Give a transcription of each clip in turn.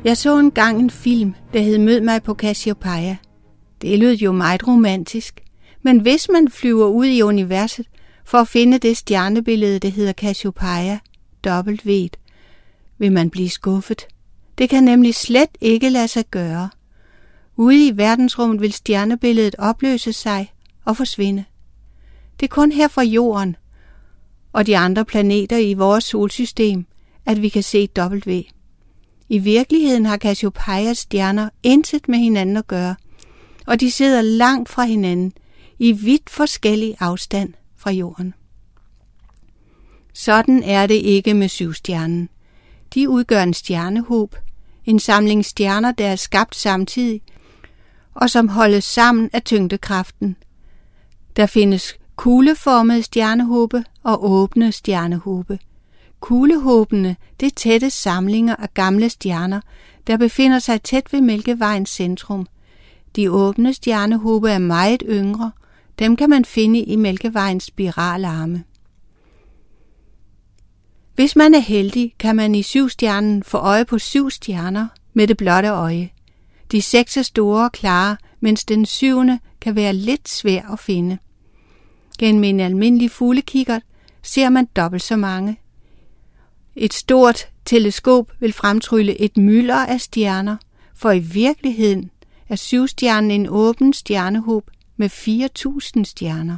Jeg så engang en film, der hed Mød mig på Cassiopeia. Det lød jo meget romantisk, men hvis man flyver ud i universet for at finde det stjernebillede, der hedder Cassiopeia, W, vil man blive skuffet. Det kan nemlig slet ikke lade sig gøre. Ude i verdensrummet vil stjernebilledet opløse sig og forsvinde. Det er kun her fra Jorden og de andre planeter i vores solsystem, at vi kan se W. I virkeligheden har Cassiopeias stjerner intet med hinanden at gøre, og de sidder langt fra hinanden i vidt forskellig afstand fra Jorden. Sådan er det ikke med syvstjernen. De udgør en stjernehob, en samling stjerner, der er skabt samtidig, og som holdes sammen af tyngdekraften. Der findes kugleformede stjernehobe og åbne stjernehobe. Kuglehåbene, det er tætte samlinger af gamle stjerner, der befinder sig tæt ved Mælkevejens centrum. De åbne stjernehobe er meget yngre. Dem kan man finde i Mælkevejens spiralarme. Hvis man er heldig, kan man i syvstjernen få øje på 7 stjerner med det blotte øje. De 6 er store og klare, mens den 7. kan være lidt svær at finde. Gennem en almindelig fuglekikkert ser man dobbelt så mange. Et stort teleskop vil fremtrylle et mylder af stjerner, for i virkeligheden er syvstjernen en åben stjernehob med 4.000 stjerner.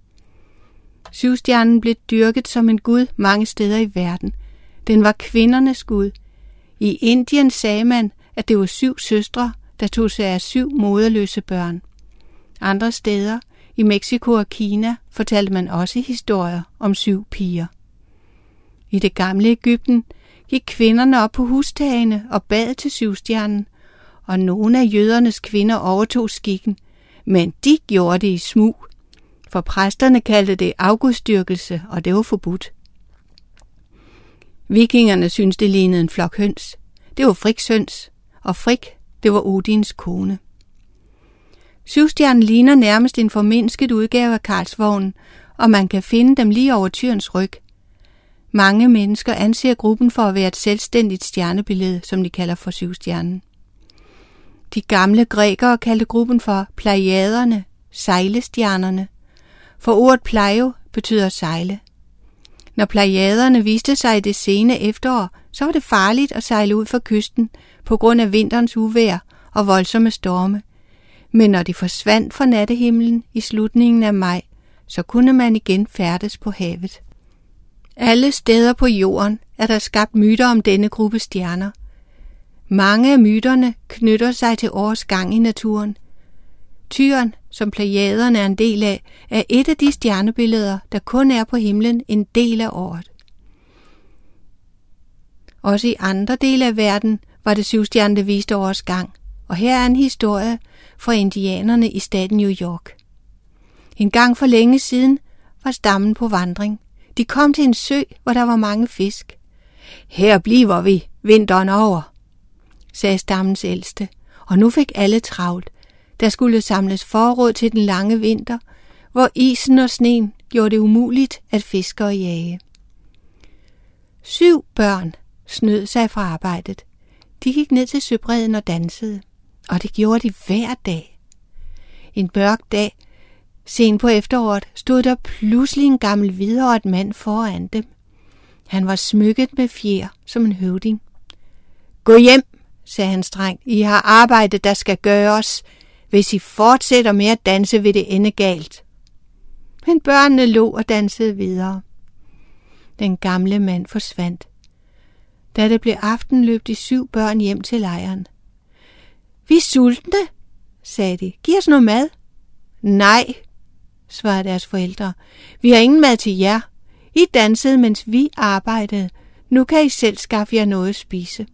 Syvstjernen blev dyrket som en gud mange steder i verden. Den var kvindernes gud. I Indien sagde man, at det var 7 søstre, der tog sig af 7 moderløse børn. Andre steder, i Mexico og Kina, fortalte man også historier om 7 piger. I det gamle Egypten gik kvinderne op på hustagene og bad til syvstjernen, og nogle af jødernes kvinder overtog skikken, men de gjorde det i smug, for præsterne kaldte det afgudstyrkelse, og det var forbudt. Vikingerne syntes, det lignede en flok høns. Det var Friks høns, og Frik, det var Odins kone. Syvstjernen ligner nærmest en formindsket udgave af Karlsvognen, og man kan finde dem lige over tyrens ryg. Mange mennesker anser gruppen for at være et selvstændigt stjernebillede, som de kalder for syvstjernen. De gamle grækere kaldte gruppen for plejaderne, sejlestjernerne, for ordet plejo betyder sejle. Når plejaderne viste sig i det sene efterår, så var det farligt at sejle ud fra kysten på grund af vinterens uvejr og voldsomme storme. Men når de forsvandt fra nattehimlen i slutningen af maj, så kunne man igen færdes på havet. Alle steder på jorden er der skabt myter om denne gruppe stjerner. Mange af myterne knytter sig til årets gang i naturen. Tyren, som plejaderne er en del af, er et af de stjernebilleder, der kun er på himlen en del af året. Også i andre dele af verden var det syvstjernen, der viste årets gang, og her er en historie fra indianerne i staten New York. En gang for længe siden var stammen på vandring. De kom til en sø, hvor der var mange fisk. Her bliver vi vinteren over, sagde stammens ældste, og nu fik alle travlt. Der skulle samles forråd til den lange vinter, hvor isen og sneen gjorde det umuligt at fiske og jage. 7 børn snød sig fra arbejdet. De gik ned til søbredden og dansede, og det gjorde de hver dag. En mørk dag, sent på efteråret, stod der pludselig en gammel hvidhåret mand foran dem. Han var smykket med fjer som en høvding. Gå hjem, sagde han strengt. I har arbejde, der skal gøres. Hvis I fortsætter med at danse, vil det ende galt. Men børnene lå og dansede videre. Den gamle mand forsvandt. Da det blev aften, løb de 7 børn hjem til lejren. Vi er sultne, sagde de. Giv os noget mad. Nej, svarede deres forældre. Vi har ingen mad til jer. I dansede, mens vi arbejdede. Nu kan I selv skaffe jer noget at spise.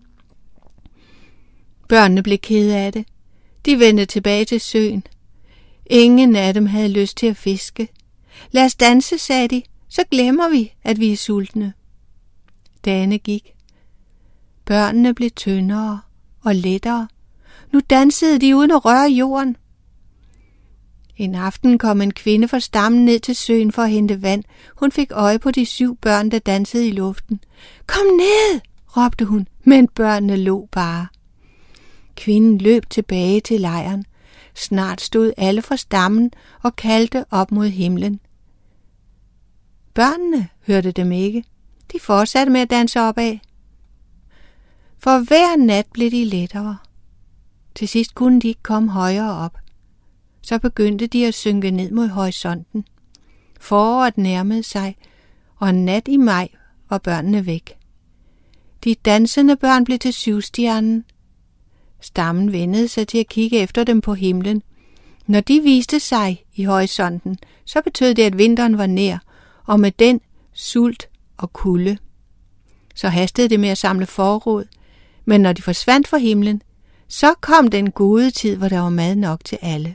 Børnene blev kede af det. De vendte tilbage til søen. Ingen af dem havde lyst til at fiske. Lad os danse, sagde de, så glemmer vi, at vi er sultne. Dagene gik. Børnene blev tyndere og lettere. Nu dansede de uden at røre jorden. En aften kom en kvinde fra stammen ned til søen for at hente vand. Hun fik øje på de 7 børn, der dansede i luften. Kom ned, råbte hun. Men børnene lå bare. Kvinden løb tilbage til lejren. Snart stod alle fra stammen og kaldte op mod himlen. Børnene hørte dem ikke. De fortsatte med at danse opad. For hver nat blev de lettere. Til sidst kunne de ikke komme højere op. Så begyndte de at synke ned mod horisonten. Foråret nærmede sig, og en nat i maj var børnene væk. De dansende børn blev til syvstjernen. Stammen vendte sig til at kigge efter dem på himlen. Når de viste sig i horisonten, så betød det, at vinteren var nær, og med den sult og kulde. Så hastede det med at samle forråd, men når de forsvandt fra himlen, så kom den gode tid, hvor der var mad nok til alle.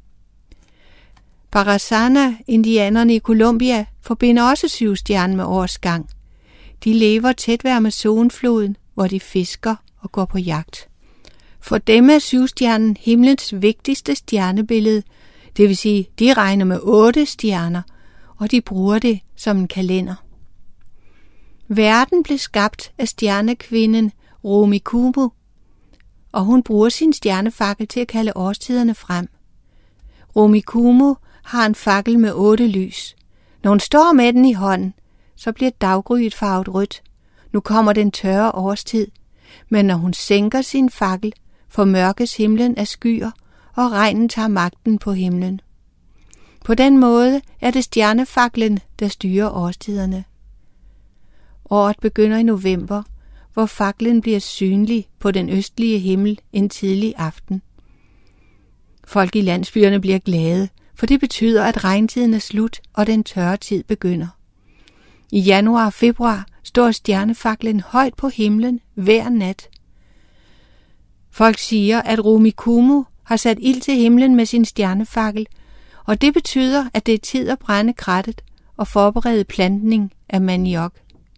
Parasana-indianerne i Colombia forbinder også syvstjernen med årets gang. De lever tæt ved Amazonfloden, hvor de fisker og går på jagt. For dem er syvstjernen himlens vigtigste stjernebillede, det vil sige, de regner med 8 stjerner, og de bruger det som en kalender. Verden blev skabt af stjernekvinden Rumi Kumu, og hun bruger sin stjernefakkel til at kalde årstiderne frem. Rumi Kumu har en fakkel med 8 lys. Når hun står med den i hånden, så bliver daggryet farvet rødt. Nu kommer den tørre årstid, men når hun sænker sin fakkel, formørkes himlen af skyer, og regnen tager magten på himlen. På den måde er det stjernefaklen, der styrer årstiderne. Året begynder i november, hvor faklen bliver synlig på den østlige himmel en tidlig aften. Folk i landsbyerne bliver glade, for det betyder, at regntiden er slut, og den tørre tid begynder. I januar og februar står stjernefaklen højt på himlen hver nat. Folk siger, at Rumi Kumu har sat ild til himlen med sin stjernefakkel, og det betyder, at det er tid at brænde krattet og forberede plantning af maniok.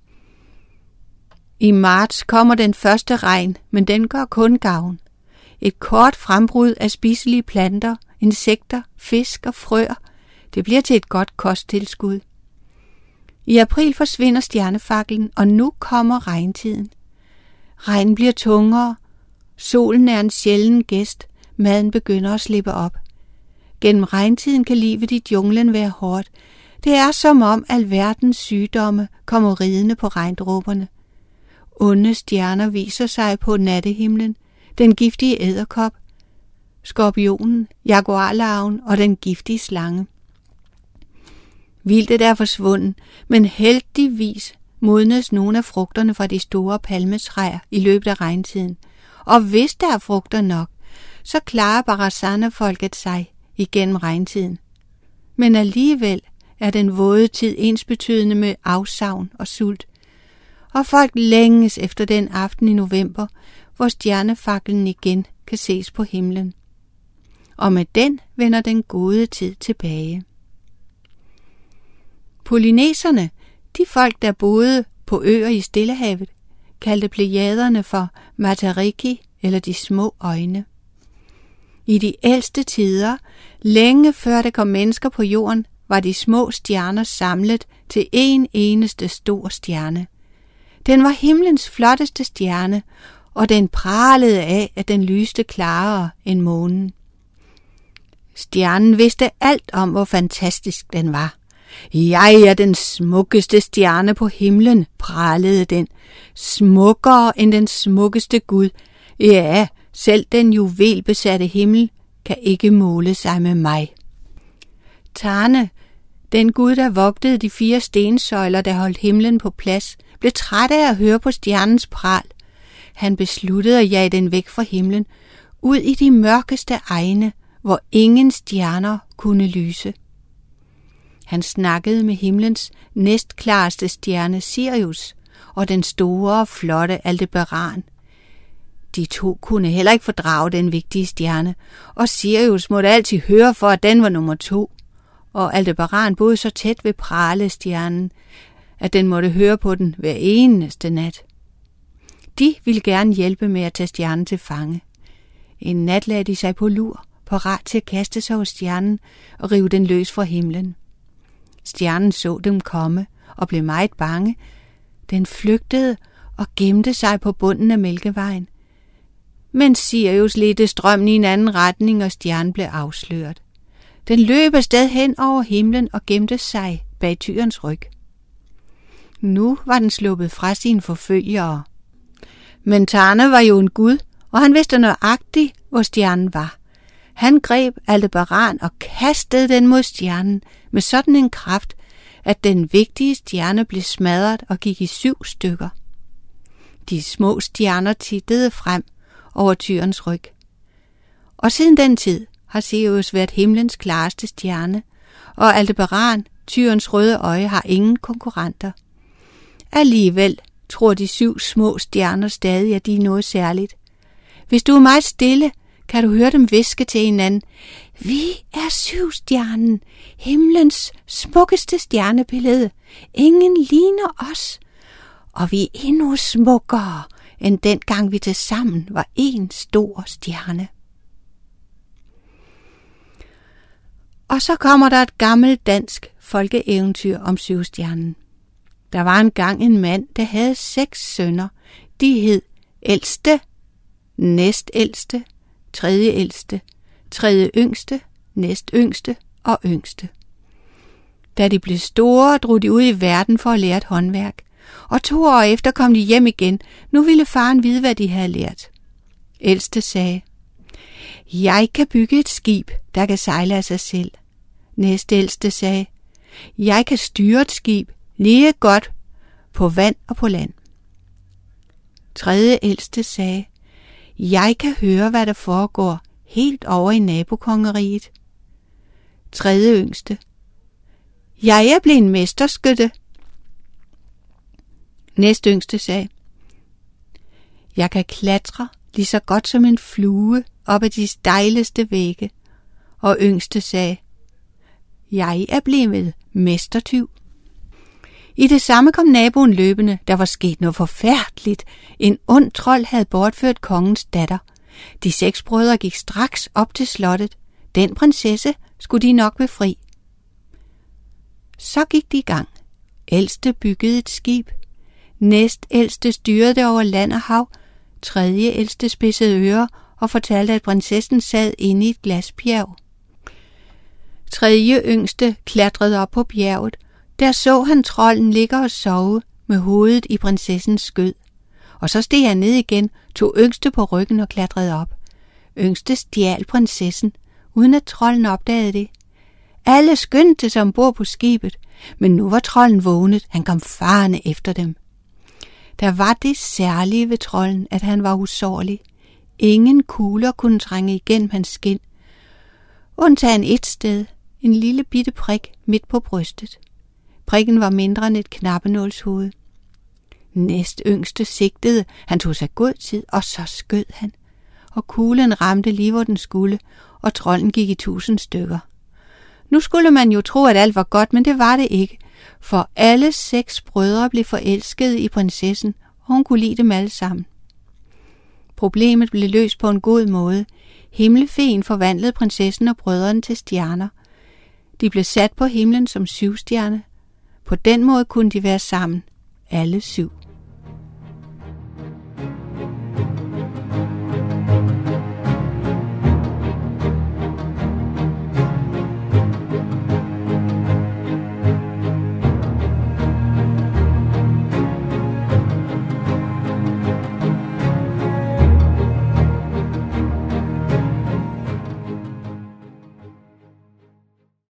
I marts kommer den første regn, men den gør kun gavn. Et kort frembrud af spiselige planter, insekter, fisk og frøer, det bliver til et godt kosttilskud. I april forsvinder stjernefaklen, og nu kommer regntiden. Regnen bliver tungere, solen er en sjælden gæst, maden begynder at slippe op. Gennem regntiden kan livet i junglen være hårdt. Det er som om alverdens sygdomme kommer ridende på regndråberne. Onde stjerner viser sig på nattehimlen, den giftige edderkop, skorpionen, jaguarlarven og den giftige slange. Vildtet er forsvundet, men heldigvis modnes nogle af frugterne fra de store palmetræer i løbet af regntiden. Og hvis der er frugter nok, så klarer Parasana-folket sig igennem regntiden. Men alligevel er den våde tid ensbetydende med afsavn og sult, og folk længes efter den aften i november, hvor stjernefaklen igen kan ses på himlen. Og med den vender den gode tid tilbage. Polyneserne, de folk, der boede på øer i Stillehavet, kaldte plejaderne for Matariki eller de små øjne. I de ældste tider, længe før der kom mennesker på jorden, var de små stjerner samlet til en eneste stor stjerne. Den var himlens flotteste stjerne, og den pralede af, at den lyste klarere end månen. Stjernen vidste alt om, hvor fantastisk den var. Jeg er den smukkeste stjerne på himlen, pralede den. Smukkere end den smukkeste Gud. Ja, selv den juvelbesatte himmel kan ikke måle sig med mig. Tane, den Gud, der vogtede de 4 stensøjler, der holdt himlen på plads, blev træt af at høre på stjernens pral. Han besluttede at jage den væk fra himlen, ud i de mørkeste egne, hvor ingen stjerner kunne lyse. Han snakkede med himlens næstklareste stjerne Sirius og den store, flotte Aldebaran. De 2 kunne heller ikke fordrage den vigtige stjerne, og Sirius måtte altid høre for, at den var nummer 2. Og Aldebaran boede så tæt ved pralestjernen, at den måtte høre på den hver eneste nat. De ville gerne hjælpe med at tage stjernen til fange. En nat lagde de sig på lur, parat til at kaste sig over stjernen og rive den løs fra himlen. Stjernen så dem komme og blev meget bange. Den flygtede og gemte sig på bunden af Mælkevejen. Men Sirius ledte strømmen i en anden retning, og stjernen blev afsløret. Den løb afsted hen over himlen og gemte sig bag tyrens ryg. Nu var den sluppet fra sine forfølgere. Men Tane var jo en gud, og han vidste nøjagtigt, hvor stjernen var. Han greb Aldebaran og kastede den mod stjernen med sådan en kraft, at den vigtige stjerne blev smadret og gik i 7 stykker. De små stjerner tittede frem over tyrens ryg. Og siden den tid har Sirius været himlens klareste stjerne, og Aldebaran, tyrens røde øje, har ingen konkurrenter. Alligevel tror de 7 små stjerner stadig, at de er noget særligt. Hvis du er meget stille, kan du høre dem hviske til hinanden: Vi er 7-stjernen, himlens smukkeste stjernebillede. Ingen ligner os, og vi er endnu smukkere, end dengang vi tilsammen var en stor stjerne. Og så kommer der et gammelt dansk folkeeventyr om 7-stjernen. Der var engang en mand, der havde 6 sønner. De hed ældste, næstældste, tredjeældste, tredje yngste, næstyngste og yngste. Da de blev store, drog de ud i verden for at lære et håndværk. Og 2 år efter kom de hjem igen. Nu ville faren vide, hvad de havde lært. Ældste sagde: Jeg kan bygge et skib, der kan sejle af sig selv. Næstældste sagde: Jeg kan styre et skib lige godt på vand og på land. Tredje ældste sagde: Jeg kan høre, hvad der foregår helt over i nabokongeriget. Tredje yngste: Jeg er blevet en mesterskytte. Næstyngste sagde: Jeg kan klatre lige så godt som en flue op ad de stejleste vægge. Og yngste sagde: Jeg er blevet mestertyv. I det samme kom naboen løbende. Der var sket noget forfærdeligt. En ond trold havde bortført kongens datter. De 6 brødre gik straks op til slottet. Den prinsesse skulle de nok befri. Så gik de i gang. Ældste byggede et skib. Næstældste styrede det over land og hav. Tredje ældste spidsede ører og fortalte, at prinsessen sad inde i et glasbjerg. Tredje yngste klatrede op på bjerget. Der så han trolden ligge og sove med hovedet i prinsessens skød. Og så steg han ned igen, tog yngste på ryggen og klatrede op. Yngste stjal prinsessen, uden at trolden opdagede det. Alle skyndte sig ombord på skibet, men nu var trolden vågnet. Han kom farende efter dem. Der var det særlige ved trolden, at han var usårlig. Ingen kugler kunne trænge igennem hans skind. Undtagen et sted, en lille bitte prik midt på brystet. Prikken var mindre end et knappenålshoved. Næst yngste sigtede. Han tog sig god tid, og så skød han. Og kuglen ramte lige hvor den skulle, og trolden gik i 1000 stykker. Nu skulle man jo tro, at alt var godt, men det var det ikke. For alle 6 brødre blev forelskede i prinsessen, og hun kunne lide dem alle sammen. Problemet blev løst på en god måde. Himmelfeen forvandlede prinsessen og brødrene til stjerner. De blev sat på himlen som 7-stjerne. På den måde kunne de være sammen, alle 7.